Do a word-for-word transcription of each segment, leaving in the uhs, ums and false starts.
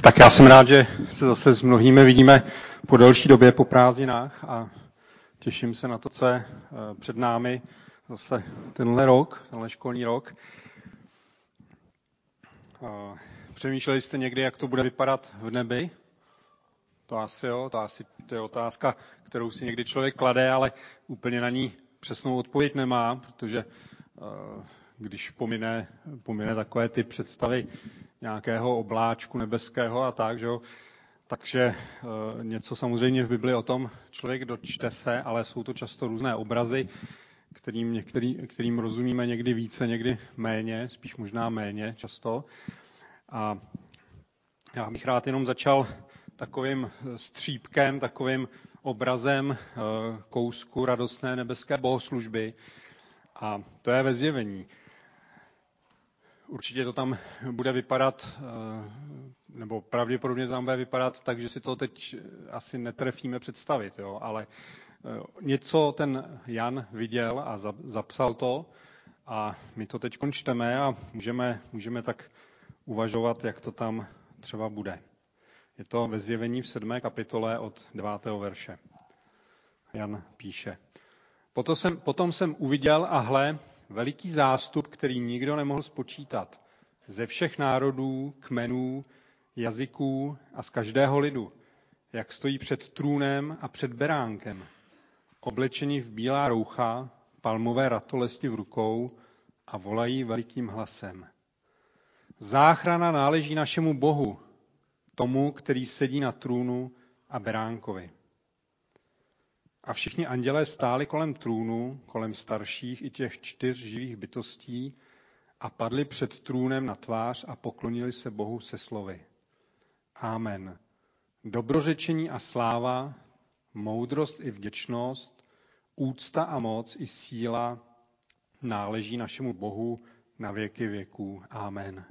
Tak já jsem rád, že se zase s mnohými vidíme po delší době po prázdninách a těším se na to, co je před námi zase tenhle rok, tenhle školní rok. Přemýšleli jste někdy, jak to bude vypadat v nebi? To asi jo, to asi to je otázka, kterou si někdy člověk klade, ale úplně na ní přesnou odpověď nemá, protože když pomine, pomine takové ty představy nějakého obláčku nebeského a tak, že jo, takže e, něco samozřejmě v Bibli o tom člověk dočte se, ale jsou to často různé obrazy, kterým, některý, kterým rozumíme někdy více, někdy méně, spíš možná méně často. A já bych rád jenom začal takovým střípkem, takovým obrazem e, kousku radostné nebeské bohoslužby. A to je ve Zjevení. Určitě to tam bude vypadat, nebo pravděpodobně to tam bude vypadat tak, že si to teď asi netrefíme představit, jo? Ale něco ten Jan viděl a zapsal to a my to teď čteme a můžeme, můžeme tak uvažovat, jak to tam třeba bude. Je to ve Zjevení v sedmé kapitole od devátého verše. Jan píše. Potom jsem, potom jsem uviděl a hle, veliký zástup, který nikdo nemohl spočítat, ze všech národů, kmenů, jazyků a z každého lidu, jak stojí před trůnem a před beránkem, oblečení v bílá roucha, palmové ratolesti v rukou a volají velikým hlasem. Záchrana náleží našemu Bohu, tomu, který sedí na trůnu a beránkovi. A všichni andělé stáli kolem trůnu, kolem starších i těch čtyř živých bytostí a padli před trůnem na tvář a poklonili se Bohu se slovy. Amen. Dobrořečení a sláva, moudrost i vděčnost, úcta a moc i síla náleží našemu Bohu na věky věků. Amen.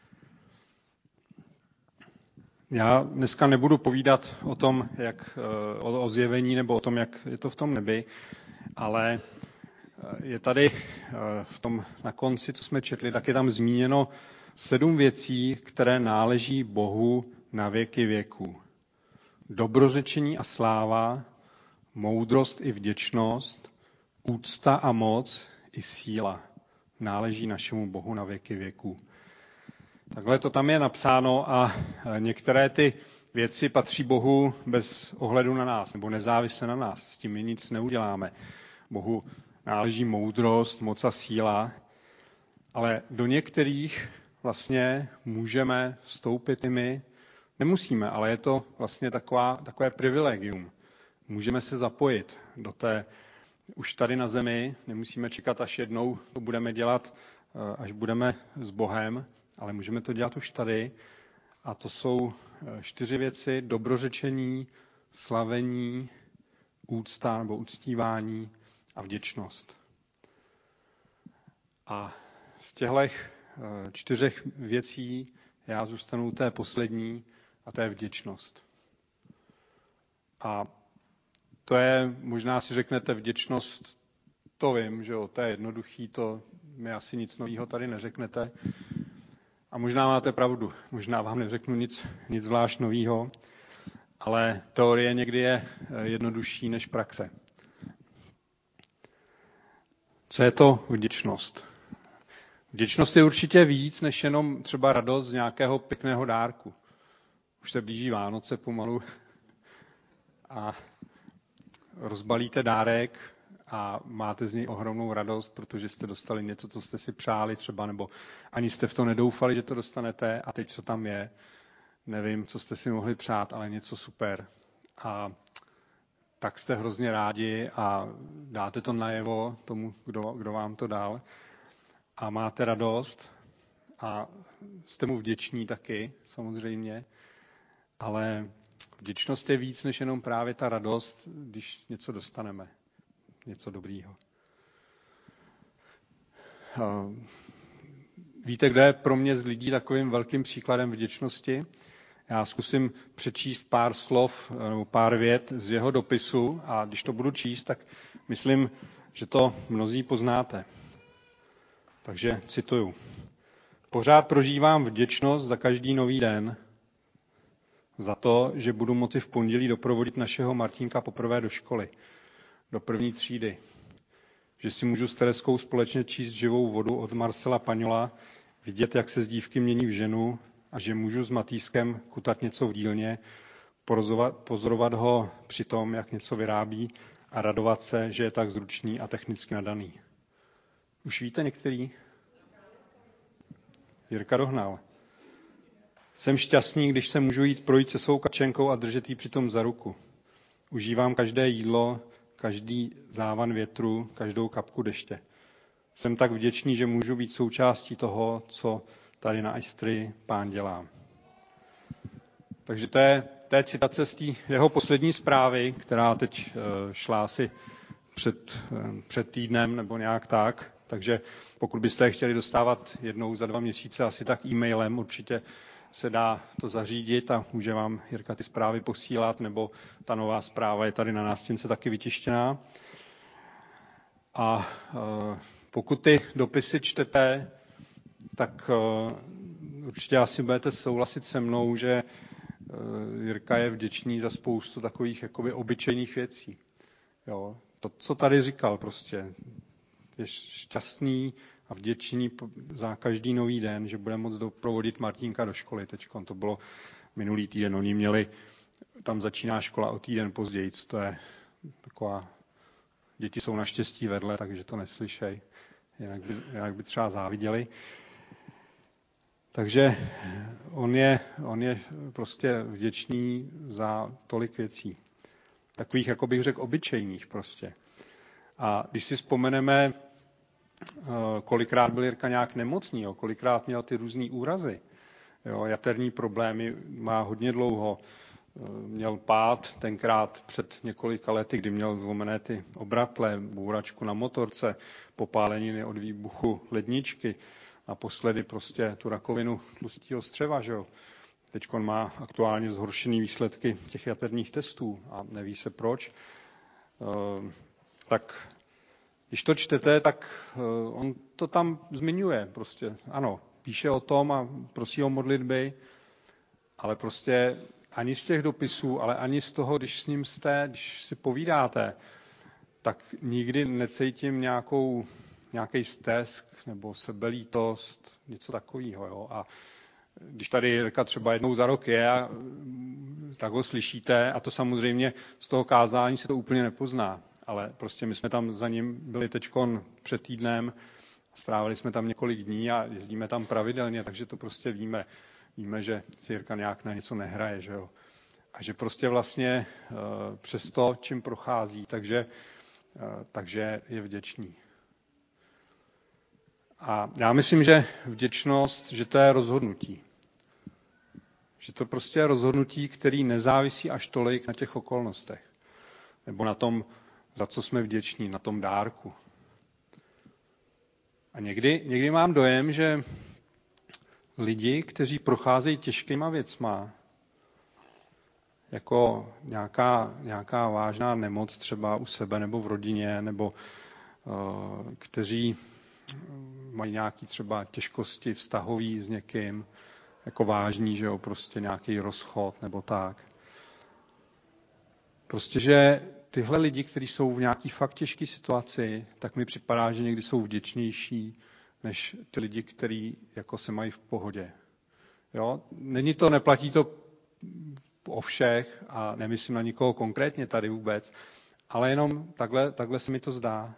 Já dneska nebudu povídat o tom, jak o, o zjevení nebo o tom, jak je to v tom nebi, ale je tady v tom na konci, co jsme četli, tak je tam zmíněno sedm věcí, které náleží Bohu na věky věků. Dobrořečení a sláva, moudrost i vděčnost, úcta a moc i síla náleží našemu Bohu na věky věků. Takhle to tam je napsáno a některé ty věci patří Bohu bez ohledu na nás, nebo nezávisle na nás. S tím my nic neuděláme. Bohu náleží moudrost, moc a síla, ale do některých vlastně můžeme vstoupit i my. Nemusíme, ale je to vlastně taková, takové privilegium. Můžeme se zapojit do té, už tady na zemi, nemusíme čekat, až jednou to budeme dělat, až budeme s Bohem, ale můžeme to dělat už tady. A to jsou čtyři věci: dobrořečení, slavení, úcta nebo uctívání a vděčnost. A z těchto čtyřech věcí já zůstanu té poslední, a to je vděčnost. A to je, možná si řeknete, vděčnost, to vím, že jo, to je jednoduchý, to mi asi nic nového tady neřeknete. A možná máte pravdu, možná vám neřeknu nic, nic zvlášť nového, ale teorie někdy je jednodušší než praxe. Co je to vděčnost? Vděčnost je určitě víc, než jenom třeba radost z nějakého pěkného dárku. Už se blíží Vánoce pomalu a rozbalíte dárek a máte z něj ohromnou radost, protože jste dostali něco, co jste si přáli třeba, nebo ani jste v to nedoufali, že to dostanete a teď co tam je. Nevím, co jste si mohli přát, ale něco super. A tak jste hrozně rádi a dáte to najevo tomu, kdo, kdo vám to dal. A máte radost a jste mu vděční taky, samozřejmě. Ale vděčnost je víc, než jenom právě ta radost, když něco dostaneme. Něco dobrýho. Víte, kdo je pro mě z lidí takovým velkým příkladem vděčnosti? Já zkusím přečíst pár slov nebo pár vět z jeho dopisu a když to budu číst, tak myslím, že to mnozí poznáte. Takže cituju. Pořád prožívám vděčnost za každý nový den. Za to, že budu moci v pondělí doprovodit našeho Martínka poprvé do školy, do první třídy. Že si můžu s Tereskou společně číst živou vodu od Marcela Paňola, vidět, jak se z dívky mění v ženu a že můžu s Matýskem kutat něco v dílně, pozorovat, pozorovat ho při tom, jak něco vyrábí a radovat se, že je tak zručný a technicky nadaný. Už víte některý? Jirka Dohnal. Jsem šťastný, když se můžu jít projít se svou kačenkou a držet jí přitom za ruku. Užívám každé jídlo, každý závan větru, každou kapku deště. Jsem tak vděčný, že můžu být součástí toho, co tady na Istrii Pán dělá. Takže to je, to je citace z té jeho poslední zprávy, která teď šla asi před, před týdnem nebo nějak tak. Takže pokud byste je chtěli dostávat jednou za dva měsíce, asi tak e-mailem, určitě se dá to zařídit a může vám Jirka ty zprávy posílat, nebo ta nová zpráva je tady na nástěnce taky vytištěná. A pokud ty dopisy čtete, tak určitě asi budete souhlasit se mnou, že Jirka je vděčný za spoustu takových jakoby obyčejných věcí. Jo, to, co tady říkal prostě, je šťastný a vděčný za každý nový den, že bude moct doprovodit Martínka do školy. Teďkon to bylo minulý týden. Oni měli, tam začíná škola o týden později. To je taková, děti jsou naštěstí vedle, takže to neslyšej. Jinak by, jinak by třeba záviděli. Takže on je, on je prostě vděčný za tolik věcí. Takových, jako bych řekl, obyčejných prostě. A když si vzpomeneme, kolikrát byl Jirka nějak nemocný, jo, kolikrát měl ty různý úrazy, jo, jaterní problémy má hodně dlouho, měl pád tenkrát před několika lety, kdy měl zlomené ty obratle, bouračku na motorce, popáleniny od výbuchu ledničky, naposledy prostě tu rakovinu tlustého střeva, že jo. Teď má aktuálně zhoršený výsledky těch jaterních testů a neví se proč. Tak když to čtete, tak on to tam zmiňuje prostě. Ano, píše o tom a prosí o modlitby, ale prostě ani z těch dopisů, ale ani z toho, když s ním jste, když si povídáte, tak nikdy necítím nějakou, nějaký stesk nebo sebelítost, něco takového. Jo? A když tady Jirka třeba jednou za rok je, a tak ho slyšíte, a to samozřejmě z toho kázání se to úplně nepozná. Ale prostě my jsme tam za ním byli teďkon před týdnem, strávili jsme tam několik dní a jezdíme tam pravidelně, takže to prostě víme. Víme, že si Jirka nějak na něco nehraje, že jo. A že prostě vlastně přes to, čím prochází, takže, takže je vděčný. A já myslím, že vděčnost, že to je rozhodnutí. Že to prostě je rozhodnutí, který nezávisí až tolik na těch okolnostech. Nebo na tom, za co jsme vděční, na tom dárku. A někdy, někdy mám dojem, že lidi, kteří procházejí těžkýma věcma, jako nějaká, nějaká vážná nemoc třeba u sebe nebo v rodině, nebo uh, kteří mají nějaký třeba těžkosti vztahový s někým, jako vážný, že jo, prostě nějaký rozchod nebo tak. Prostě, že tyhle lidi, kteří jsou v nějaký fakt těžké situaci, tak mi připadá, že někdy jsou vděčnější, než ty lidi, kteří jako se mají v pohodě. Jo? Není to, neplatí to o všech a nemyslím na nikoho konkrétně tady vůbec, ale jenom takhle, takhle se mi to zdá.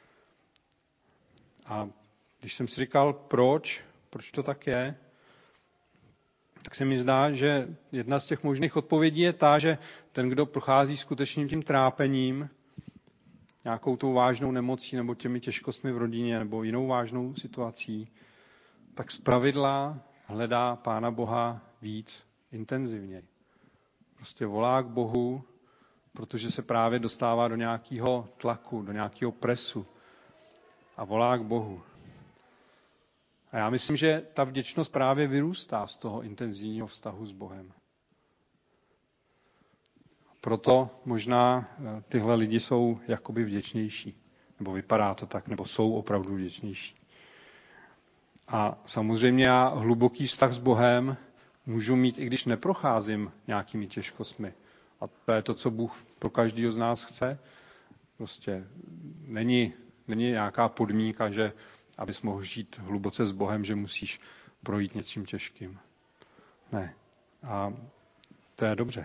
A když jsem si říkal, proč, proč to tak je, tak se mi zdá, že jedna z těch možných odpovědí je ta, že ten, kdo prochází skutečným tím trápením, nějakou tou vážnou nemocí nebo těmi těžkostmi v rodině nebo jinou vážnou situací, tak zpravidla hledá Pána Boha víc intenzivně. Prostě volá k Bohu, protože se právě dostává do nějakého tlaku, do nějakého presu a volá k Bohu. A já myslím, že ta vděčnost právě vyrůstá z toho intenzivního vztahu s Bohem. Proto možná tyhle lidi jsou jakoby vděčnější. Nebo vypadá to tak, nebo jsou opravdu vděčnější. A samozřejmě já hluboký vztah s Bohem můžu mít, i když neprocházím nějakými těžkostmi. A to je to, co Bůh pro každého z nás chce. Prostě není, není nějaká podmínka, že abys mohl žít hluboce s Bohem, že musíš projít něčím těžkým. Ne. A to je dobře.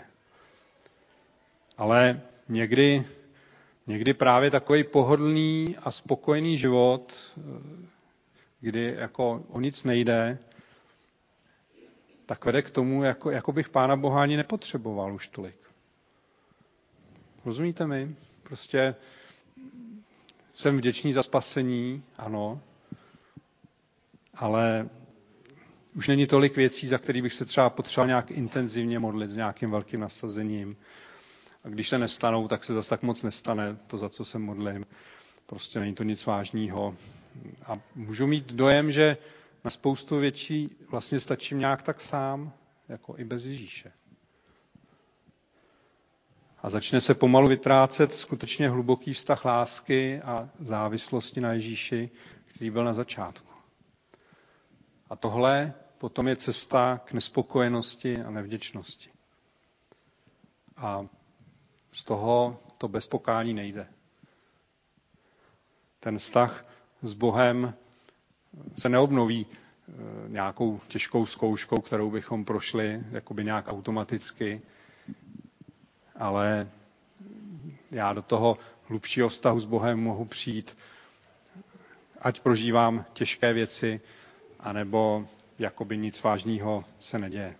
Ale někdy, někdy právě takový pohodlný a spokojený život, kdy jako o nic nejde, tak vede k tomu, jako, jako bych Pána Boha ani nepotřeboval už tolik. Rozumíte mi? Prostě jsem vděčný za spasení, ano, ale už není tolik věcí, za které bych se třeba potřeboval nějak intenzivně modlit s nějakým velkým nasazením. A když se nestanou, tak se zase tak moc nestane to, za co se modlím. Prostě není to nic vážného. A můžu mít dojem, že na spoustu věcí vlastně stačím nějak tak sám, jako i bez Ježíše. A začne se pomalu vytrácet skutečně hluboký vztah lásky a závislosti na Ježíši, který byl na začátku. A tohle potom je cesta k nespokojenosti a nevděčnosti. A z toho to bez pokání nejde. Ten vztah s Bohem se neobnoví nějakou těžkou zkouškou, kterou bychom prošli jakoby nějak automaticky, ale já do toho hlubšího vztahu s Bohem mohu přijít, ať prožívám těžké věci, anebo jakoby nic vážného se neděje.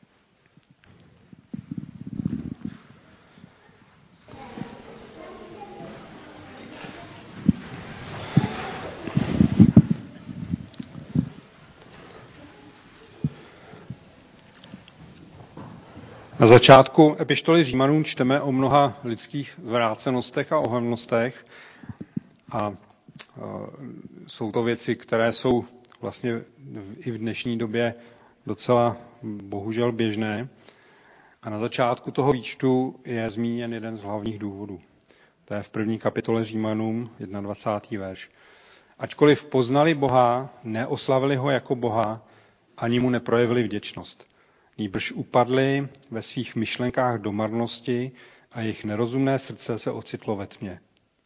Na začátku epištoly Římanům čteme o mnoha lidských zvrácenostech a ohavnostech a jsou to věci, které jsou vlastně i v dnešní době docela bohužel běžné. A na začátku toho výčtu je zmíněn jeden z hlavních důvodů. To je v první kapitole Římanům, dvacátý první verš. Ačkoliv poznali Boha, neoslavili ho jako Boha, ani mu neprojevili vděčnost. Nýbrž upadli ve svých myšlenkách do marnosti a jejich nerozumné srdce se ocitlo ve tmě.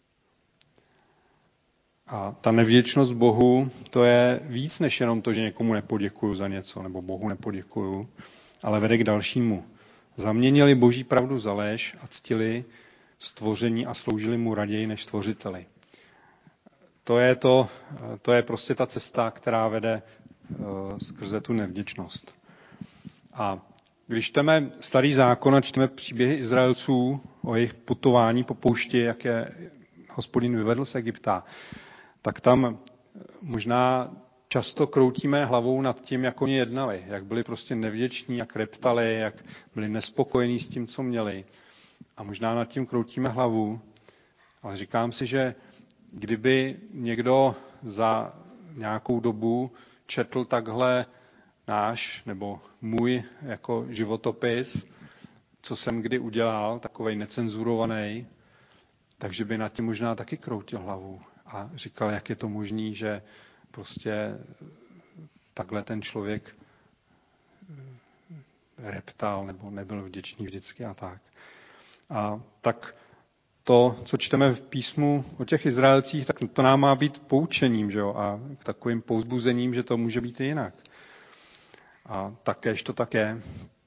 A ta nevděčnost Bohu, to je víc než jenom to, že někomu nepoděkuju za něco, nebo Bohu nepoděkuju, ale vede k dalšímu. Zaměnili Boží pravdu za lež a ctili stvoření a sloužili mu raději než stvořiteli. To je, to, to je prostě ta cesta, která vede uh, skrze tu nevděčnost. A když čteme Starý zákon a čteme příběhy Izraelců o jejich putování po poušti, jak je Hospodin vyvedl z Egypta, tak tam možná často kroutíme hlavou nad tím, jak oni jednali, jak byli prostě nevděční, jak reptali, jak byli nespokojení s tím, co měli. A možná nad tím kroutíme hlavu, ale říkám si, že kdyby někdo za nějakou dobu četl takhle náš nebo můj jako životopis, co jsem kdy udělal, takovej necenzurovaný, takže by nad tím možná taky kroutil hlavu a říkal, jak je to možný, že prostě takhle ten člověk reptal nebo nebyl vděčný vždycky a tak. A tak to, co čteme v písmu o těch Izraelcích, tak to nám má být poučením, že jo? A takovým povzbuzením, že to může být i jinak. A takéž to tak je.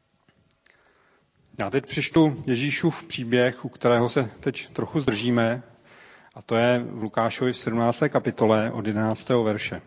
Já teď přečtu Ježíšův příběh, u kterého se teď trochu zdržíme, a to je v Lukášovi v sedmnácté kapitole od jedenáctého verše.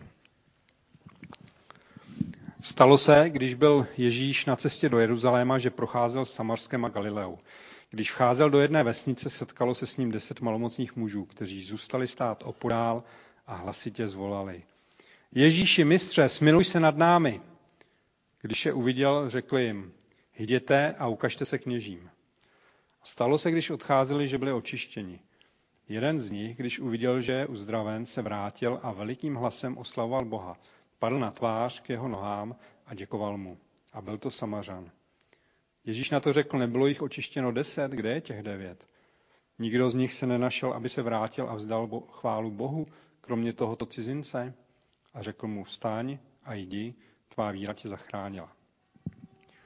Stalo se, když byl Ježíš na cestě do Jeruzaléma, že procházel Samarskem a Galileou. Když vcházel do jedné vesnice, setkalo se s ním deset malomocných mužů, kteří zůstali stát opodál a hlasitě zvolali. Ježíši, mistře, smiluj se nad námi. Když je uviděl, řekl jim, jděte a ukažte se kněžím. Stalo se, když odcházeli, že byli očištěni. Jeden z nich, když uviděl, že je uzdraven, se vrátil a velikým hlasem oslavoval Boha. Padl na tvář k jeho nohám a děkoval mu. A byl to Samařan. Ježíš na to řekl, nebylo jich očištěno deset, kde je těch devět? Nikdo z nich se nenašel, aby se vrátil a vzdal bo- chválu Bohu, kromě tohoto cizince? A řekl mu, vstaň a jdi, tvá víra tě zachránila.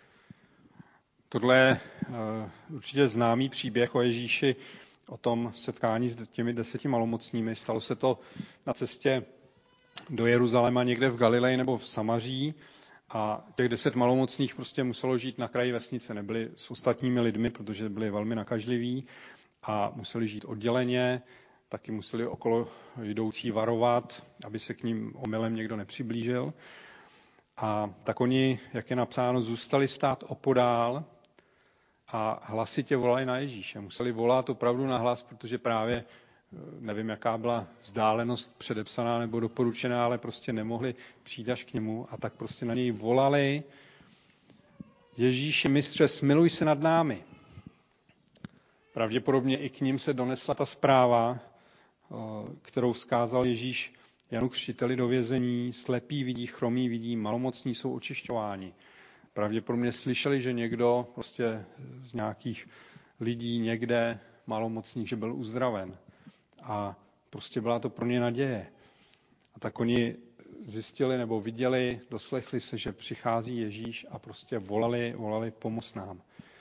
Tohle je určitě známý příběh o Ježíši, o tom setkání s těmi deseti malomocnými. Stalo se to na cestě do Jeruzaléma někde v Galileji nebo v Samaří a těch deset malomocných prostě muselo žít na kraji vesnice. Nebyli s ostatními lidmi, protože byli velmi nakažliví a museli žít odděleně, taky museli okolo jdoucí varovat, aby se k ním omylem někdo nepřiblížil. A tak oni, jak je napsáno, zůstali stát opodál a hlasitě volali na Ježíše. Museli volat opravdu na hlas, protože právě, nevím, jaká byla vzdálenost předepsaná nebo doporučená, ale prostě nemohli přijít až k němu a tak prostě na něj volali: Ježíši, mistře, smiluj se nad námi. Pravděpodobně i k ním se donesla ta zpráva, kterou vzkázal Ježíš Janu Křtiteli do vězení: slepí vidí, chromí vidí, malomocní jsou očišťováni. Pravděpodobně slyšeli, že někdo prostě z nějakých lidí někde malomocných, že byl uzdraven. A prostě byla to pro ně naděje. A tak oni zjistili nebo viděli, doslechli se, že přichází Ježíš a prostě volali, volali pomoc nám.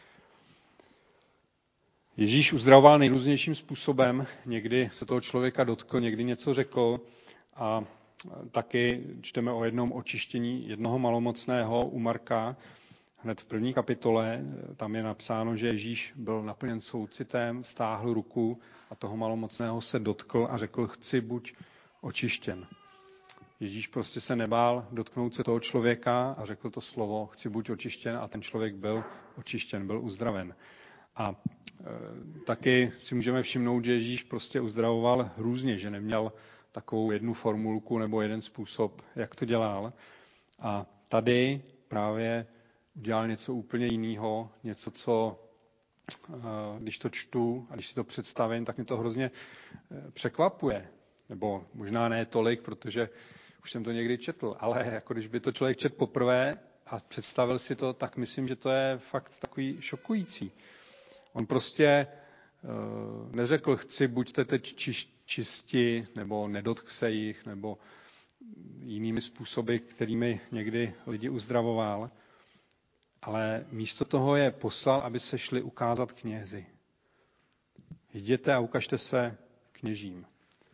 Ježíš uzdravoval nejrůznějším způsobem. Někdy se toho člověka dotkl, někdy něco řekl a taky čteme o jednom očištění jednoho malomocného u Marka. Hned v první kapitole tam je napsáno, že Ježíš byl naplněn soucitem, stáhl ruku a toho malomocného se dotkl a řekl: chci buď očištěn. Ježíš prostě se nebál dotknout se toho člověka a řekl to slovo: chci buď očištěn, a ten člověk byl očištěn, byl uzdraven. A e, taky si můžeme všimnout, že Ježíš prostě uzdravoval různě, že neměl takovou jednu formulku nebo jeden způsob, jak to dělal. A tady právě udělal něco úplně jiného, něco, co, když to čtu a když si to představím, tak mě to hrozně překvapuje. Nebo možná ne tolik, protože už jsem to někdy četl, ale jako když by to člověk četl poprvé a představil si to, tak myslím, že to je fakt takový šokující. On prostě neřekl: chci, buďte teď čisti, nebo nedotkl se jich, nebo jinými způsoby, kterými někdy lidi uzdravoval. Ale místo toho je poslal, aby se šli ukázat knězi. Jděte a ukažte se kněžím.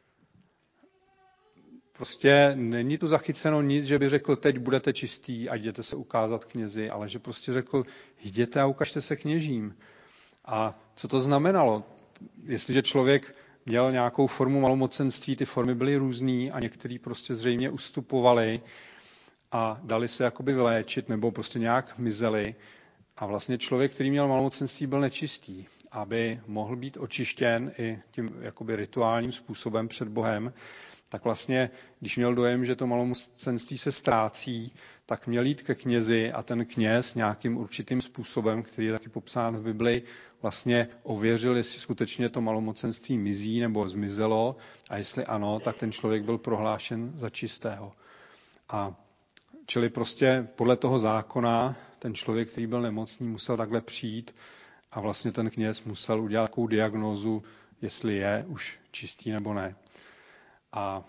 Prostě není tu zachyceno nic, že by řekl: teď budete čistý a jděte se ukázat knězi, ale že prostě řekl: jděte a ukažte se kněžím. A co to znamenalo? Jestliže člověk měl nějakou formu malomocenství, ty formy byly různý a některý prostě zřejmě ustupovali a dali se jakoby vyléčit nebo prostě nějak mizeli. A vlastně člověk, který měl malomocenství, byl nečistý. Aby mohl být očištěn i tím jakoby rituálním způsobem před Bohem, tak vlastně, když měl dojem, že to malomocenství se ztrácí, tak měl jít ke knězi a ten kněz nějakým určitým způsobem, který je taky popsán v Bibli, vlastně ověřil, jestli skutečně to malomocenství mizí nebo zmizelo, a jestli ano, tak ten člověk byl prohlášen za čistého. A čili prostě podle toho zákona ten člověk, který byl nemocný, musel takhle přijít a vlastně ten kněz musel udělat takovou diagnózu, jestli je už čistý nebo ne. A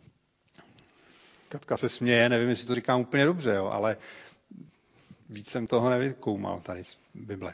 Katka se směje, nevím, jestli to říkám úplně dobře, jo, ale víc jsem toho nevykoumal tady z Bible.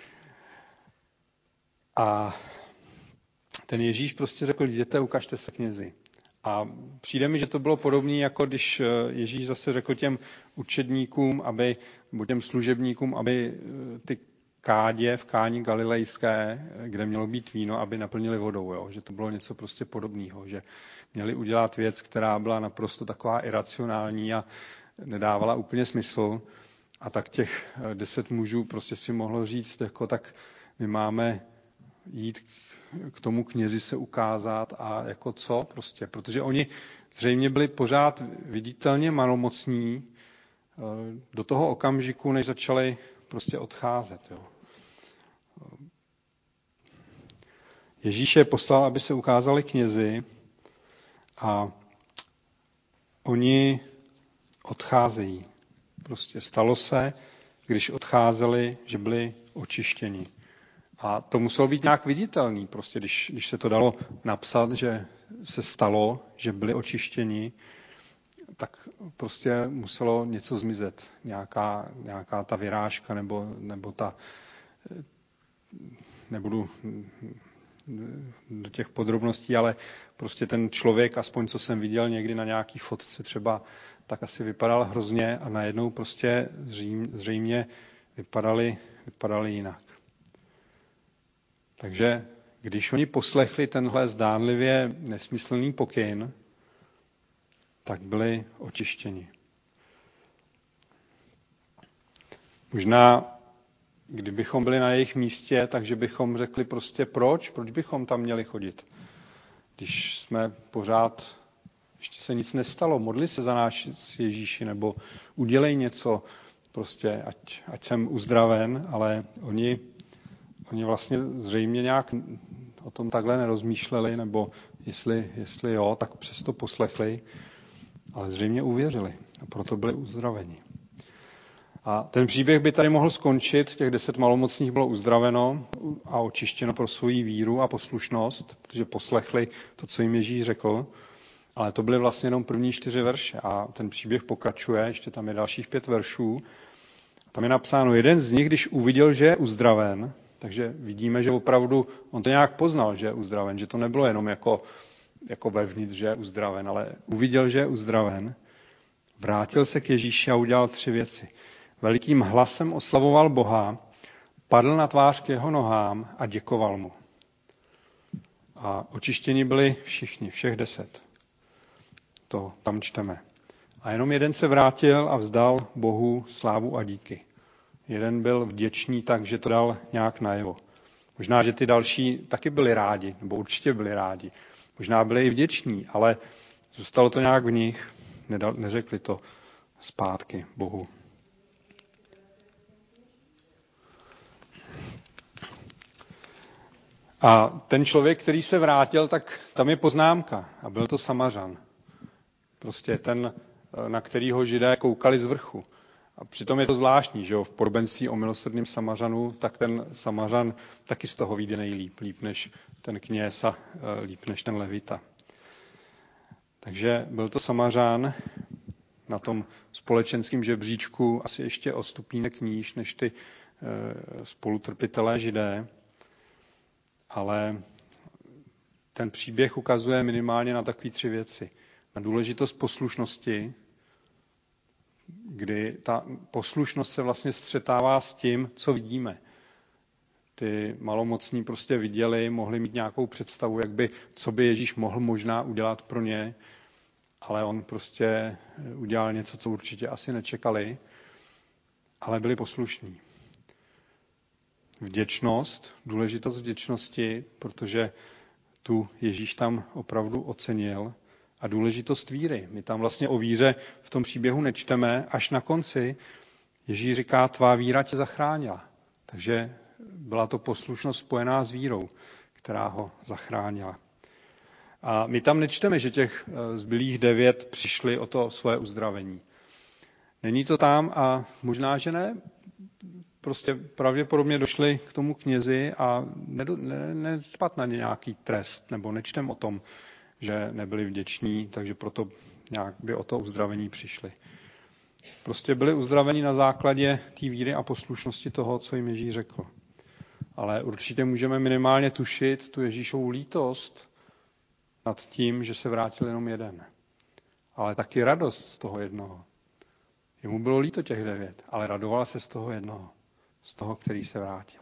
A ten Ježíš prostě řekl: jděte, ukažte se knězi. A přijde mi, že to bylo podobné, jako když Ježíš zase řekl těm učedníkům, aby, nebo těm služebníkům, aby ty kádě v Káni galilejské, kde mělo být víno, aby naplnili vodou. Jo? Že to bylo něco prostě podobného. Že měli udělat věc, která byla naprosto taková iracionální a nedávala úplně smysl. A tak těch deset mužů prostě si mohlo říct, jako tak my máme jít k tomu knězi se ukázat a jako co prostě. Protože oni zřejmě byli pořád viditelně malomocní do toho okamžiku, než začali prostě odcházet. Jo. Ježíš je poslal, aby se ukázali knězi a oni odcházejí. Prostě stalo se, když odcházeli, že byli očištěni. A to muselo být nějak viditelný, prostě když, když se to dalo napsat, že se stalo, že byli očištěni, tak prostě muselo něco zmizet. Nějaká, nějaká ta vyrážka nebo, nebo ta, nebudu do těch podrobností, ale prostě ten člověk, aspoň co jsem viděl někdy na nějaký fotce třeba, tak asi vypadal hrozně a najednou prostě zřejmě vypadali, vypadali jinak. Takže když oni poslechli tenhle zdánlivě nesmyslný pokyn, tak byli očištěni. Možná, kdybychom byli na jejich místě, takže bychom řekli prostě proč, proč bychom tam měli chodit. Když jsme pořád, ještě se nic nestalo, modli se za náš Ježíši, nebo udělej něco, prostě ať, ať jsem uzdraven, ale oni, oni vlastně zřejmě nějak o tom takhle nerozmýšleli, nebo jestli, jestli jo, tak přesto poslechli, ale zřejmě uvěřili a proto byli uzdraveni. A ten příběh by tady mohl skončit, těch deset malomocných bylo uzdraveno a očištěno pro svoji víru a poslušnost, protože poslechli to, co jim Ježíš řekl, ale to byly vlastně jenom první čtyři verše a ten příběh pokračuje, ještě tam je dalších pět veršů. Tam je napsáno, jeden z nich, když uviděl, že je uzdraven, takže vidíme, že opravdu on to nějak poznal, že je uzdraven, že to nebylo jenom jako, jako vevnitř, že je uzdraven, ale uviděl, že je uzdraven, vrátil se k Ježíši a udělal tři věci. Velikým hlasem oslavoval Boha, padl na tvář k jeho nohám a děkoval mu. A očištěni byli všichni, všech deset. To tam čteme. A jenom jeden se vrátil a vzdal Bohu slávu a díky. Jeden byl vděčný tak, že to dal nějak najevo. Možná, že ty další taky byli rádi, nebo určitě byli rádi. Možná byli i vděční, ale zůstalo to nějak v nich, nedal, neřekli to zpátky Bohu. A ten člověk, který se vrátil, tak tam je poznámka. A byl to Samařan. Prostě ten, na kterýho Židé koukali z vrchu. A přitom je to zvláštní, že jo, v podobenství o milosrdném Samařanu, tak ten Samařan taky z toho vyjde nejlíp, líp než ten kněz a líp než ten levita. Takže byl to Samařan na tom společenském žebříčku asi ještě o stupínek níž než ty spolutrpitelé Židé. Ale ten příběh ukazuje minimálně na takové tři věci. Na důležitost poslušnosti, kdy ta poslušnost se vlastně střetává s tím, co vidíme. Ty malomocní prostě viděli, mohli mít nějakou představu, jak by, co by Ježíš mohl možná udělat pro ně, ale on prostě udělal něco, co určitě asi nečekali, ale byli poslušní. Vděčnost, důležitost vděčnosti, protože tu Ježíš tam opravdu ocenil, a důležitost víry. My tam vlastně o víře v tom příběhu nečteme, až na konci Ježíš říká, tvá víra tě zachránila. Takže byla to poslušnost spojená s vírou, která ho zachránila. A my tam nečteme, že těch zbylých devět přišli o to svoje uzdravení. Není to tam a možná, že ne. Prostě pravděpodobně došli k tomu knězi a nedpat na ně nějaký trest, nebo nečtem o tom, že nebyli vděční, takže proto nějak by o to uzdravení přišli. Prostě byli uzdraveni na základě té víry a poslušnosti toho, co jim Ježíš řekl. Ale určitě můžeme minimálně tušit tu Ježíšovu lítost nad tím, že se vrátil jenom jeden. Ale taky radost z toho jednoho. Jemu bylo líto těch devět, ale radoval se z toho jednoho. Z toho, který se vrátil.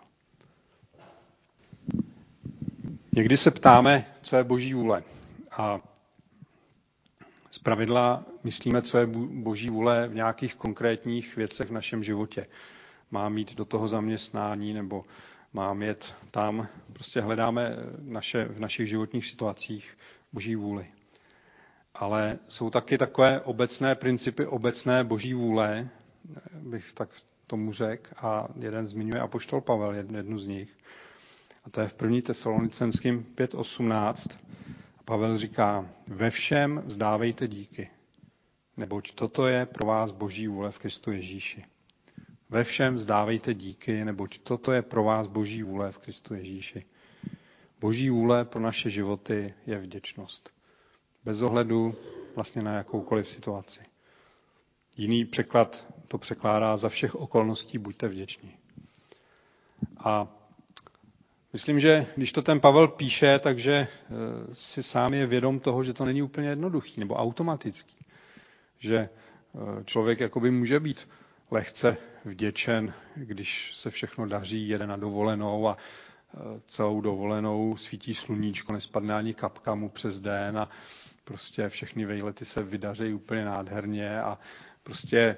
Někdy se ptáme, co je Boží vůle. A zpravidla myslíme, co je Boží vůle v nějakých konkrétních věcech v našem životě. Mám jít do toho zaměstnání, nebo mám jet tam. Prostě hledáme naše, v našich životních situacích Boží vůli. Ale jsou taky takové obecné principy, obecné Boží vůle, bych tak tomu řekl, a jeden zmiňuje apoštol Pavel, jednu z nich. A to je v první Tesalonicenským pět osmnáct. Pavel říká, ve všem vzdávejte díky, neboť toto je pro vás Boží vůle v Kristu Ježíši. Ve všem vzdávejte díky, neboť toto je pro vás Boží vůle v Kristu Ježíši. Boží vůle pro naše životy je vděčnost. Bez ohledu vlastně na jakoukoliv situaci. Jiný překlad to překládá: za všech okolností buďte vděční. A myslím, že když to ten Pavel píše, takže si sám je vědom toho, že to není úplně jednoduchý nebo automatický. Že člověk jakoby může být lehce vděčen, když se všechno daří, jede na dovolenou a celou dovolenou svítí sluníčko, nespadne ani kapka mu přes den a prostě všechny vejlety se vydaří úplně nádherně a prostě e,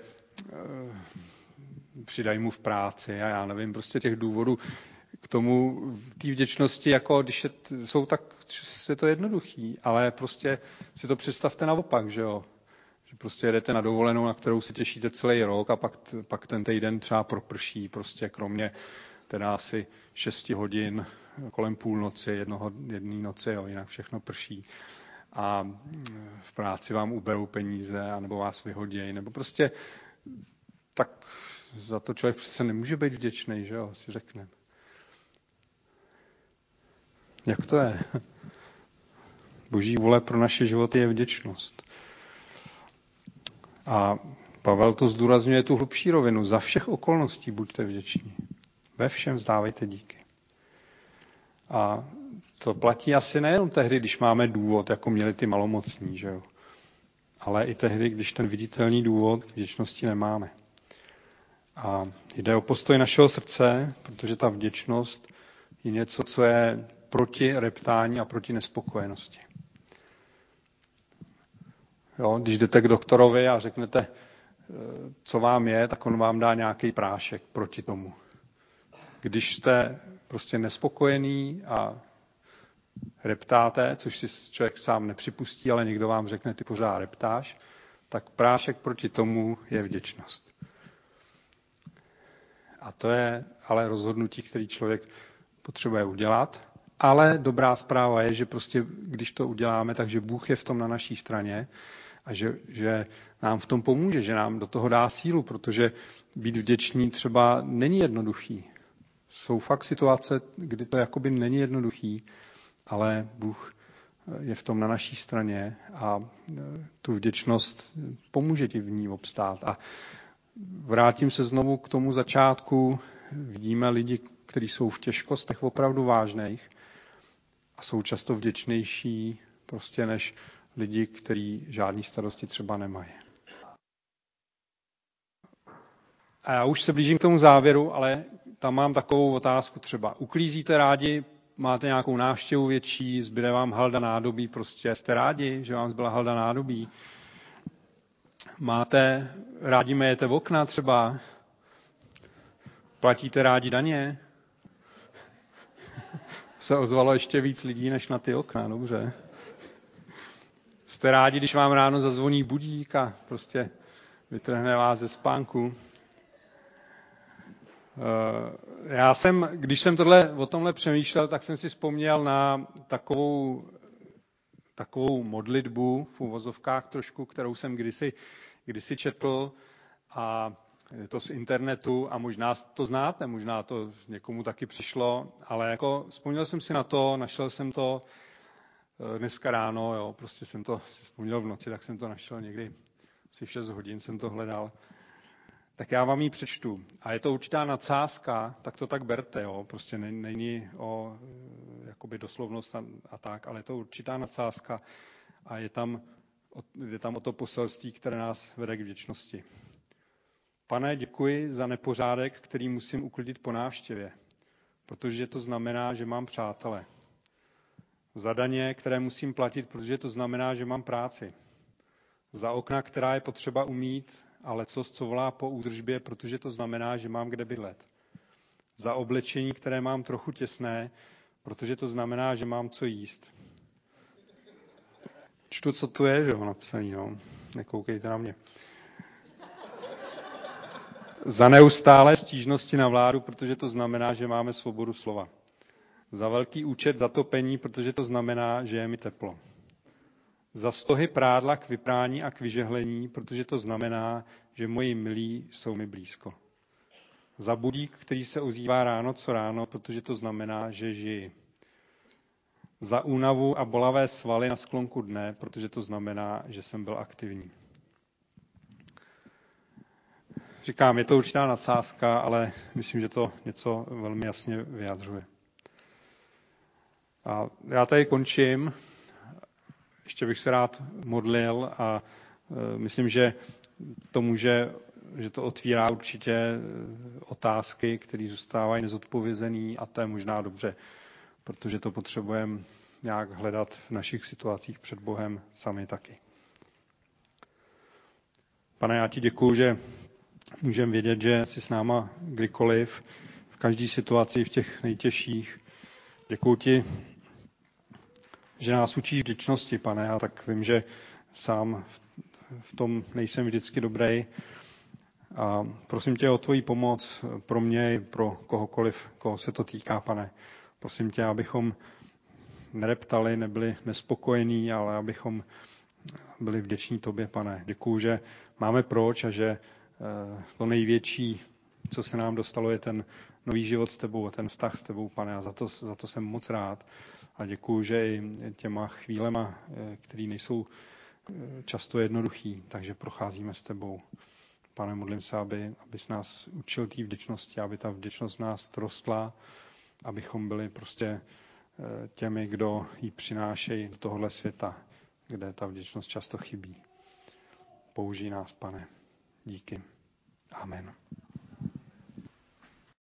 přidají mu v práci a já nevím, prostě těch důvodů k tomu, té vděčnosti, jako když je, jsou tak, je to jednoduchý, ale prostě si to představte naopak, že jo. Že prostě jedete na dovolenou, na kterou se těšíte celý rok a pak, pak ten týden třeba proprší, prostě kromě teda asi šesti hodin kolem půlnoci, jednoho, jedné noci, jo, jinak všechno prší. A v práci vám uberou peníze, anebo vás vyhodí, nebo prostě tak za to člověk přece nemůže být vděčný, že jo, si řekne. Jak to je? Boží vůle pro naše životy je vděčnost. A Pavel to zdůrazňuje tu hlubší rovinu. Za všech okolností buďte vděční. Ve všem vzdávejte díky. A to platí asi nejenom tehdy, když máme důvod, jako měli ty malomocní, že jo? Ale i tehdy, když ten viditelný důvod vděčnosti nemáme. A jde o postoj našeho srdce, protože ta vděčnost je něco, co je proti reptání a proti nespokojenosti. Jo, když jdete k doktorovi a řeknete, co vám je, tak on vám dá nějaký prášek proti tomu. Když jste prostě nespokojený a reptáte, což si člověk sám nepřipustí, ale někdo vám řekne, ty pořád reptáš, tak prášek proti tomu je vděčnost. A to je ale rozhodnutí, který člověk potřebuje udělat. Ale dobrá zpráva je, že prostě když to uděláme, takže Bůh je v tom na naší straně a že, že nám v tom pomůže, že nám do toho dá sílu, protože být vděční třeba není jednoduchý. Jsou fakt situace, kdy to jakoby není jednoduchý, ale Bůh je v tom na naší straně a tu vděčnost pomůže ti v ní obstát. A vrátím se znovu k tomu začátku. Vidíme lidi, kteří jsou v těžkostech opravdu vážných a jsou často vděčnější prostě než lidi, kteří žádný starosti třeba nemají. A já už se blížím k tomu závěru, ale tam mám takovou otázku třeba. Uklízíte rádi, máte nějakou návštěvu větší, zbyde vám halda nádobí, prostě jste rádi, že vám zbyla halda nádobí. Máte, rádi myjete v okna třeba, platíte rádi daně. Se ozvalo ještě víc lidí, než na ty okna, dobře. Jste rádi, když vám ráno zazvoní budík a prostě vytrhne vás ze spánku. Já jsem, když jsem tohle, o tomhle přemýšlel, tak jsem si vzpomněl na takovou, takovou modlitbu v uvozovkách trošku, kterou jsem kdysi, kdysi četl a je to z internetu a možná to znáte, možná to někomu taky přišlo, ale jako vzpomněl jsem si na to, našel jsem to dneska ráno, jo, prostě jsem to vzpomněl v noci, tak jsem to našel někdy, asi v šest hodin jsem to hledal. Tak já vám ji přečtu. A je to určitá nadsázka, tak to tak berte, jo. Prostě není o jakoby doslovnost a, a tak, ale je to určitá nadsázka a je tam, je tam o to poselství, které nás vede k vděčnosti. Pane, děkuji za nepořádek, který musím uklidit po návštěvě, protože to znamená, že mám přátele. Za daně, které musím platit, protože to znamená, že mám práci. Za okna, která je potřeba umýt, ale co, co volá po údržbě, protože to znamená, že mám kde bydlet. Za oblečení, které mám trochu těsné, protože to znamená, že mám co jíst. Čtu, co tu je, že ho napsaný, no. Nekoukejte na mě. Za neustálé stížnosti na vládu, protože to znamená, že máme svobodu slova. Za velký účet zatopení, protože to znamená, že je mi teplo. Za stohy prádla k vyprání a k vyžehlení, protože to znamená, že moji milí jsou mi blízko. Za budík, který se ozývá ráno co ráno, protože to znamená, že žiji. za únavu a bolavé svaly na sklonku dne, protože to znamená, že jsem byl aktivní. Říkám, je to určitá nadsázka, ale myslím, že to něco velmi jasně vyjadřuje. A já tady končím. Ještě bych se rád modlil a myslím, že to může, že to otvírá určitě otázky, které zůstávají nezodpovězený, a to je možná dobře, protože to potřebujeme nějak hledat v našich situacích před Bohem sami taky. Pane, já ti děkuju, že můžeme vědět, že jsi s náma kdykoliv, v každé situaci, v těch nejtěžších. Děkuju ti, že nás učíš vděčnosti, Pane. Já tak vím, že sám v tom nejsem vždycky dobrý. A prosím tě o tvoji pomoc pro mě i pro kohokoliv, koho se to týká, Pane. Prosím tě, abychom nereptali, nebyli nespokojení, ale abychom byli vděční tobě, Pane. Děkuju, že máme proč a že to největší, co se nám dostalo, je ten nový život s tebou a ten vztah s tebou, Pane. A za to, za to jsem moc rád. A děkuju, že i těma chvílema, které nejsou často jednoduchý, takže procházíme s tebou. Pane, modlím se, aby, abys nás učil té vděčnosti, aby ta vděčnost nás rostla, abychom byli prostě těmi, kdo ji přinášejí do tohohle světa, kde ta vděčnost často chybí. Použij nás, Pane. Díky. Amen.